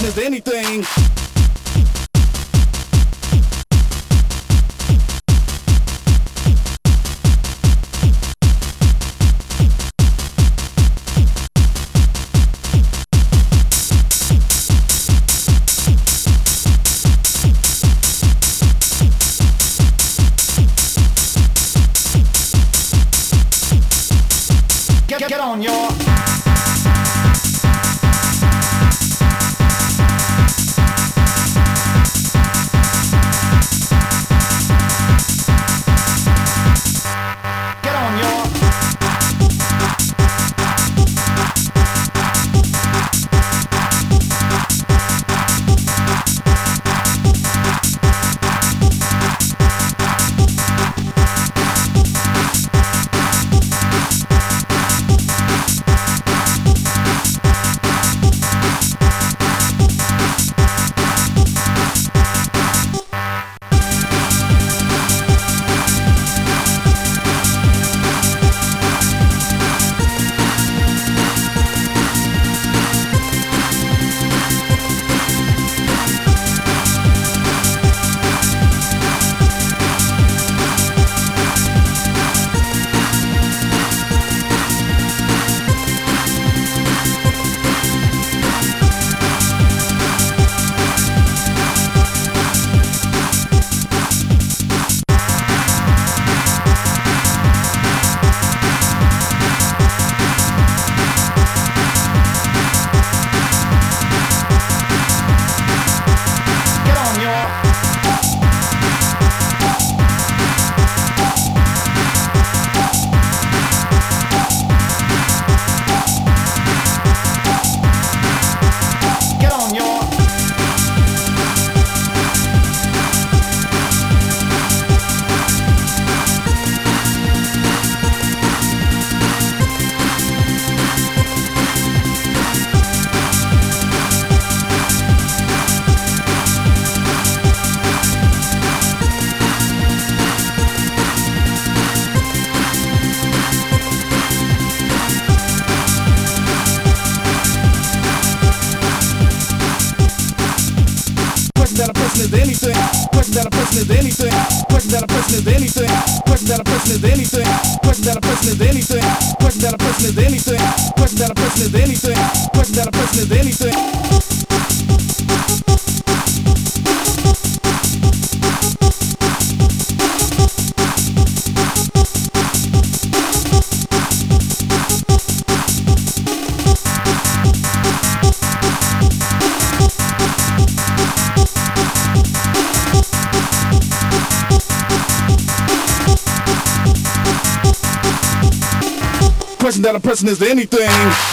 person is anything. Get on, y'all. Get on, y'all. That a person is anything. Question that a person is anything. Question that a person is anything. Question that a person is anything. Question that a person is anything. Question that a person is anything. Question that a person is anything. Question that a person is anything. Question that a person is anything.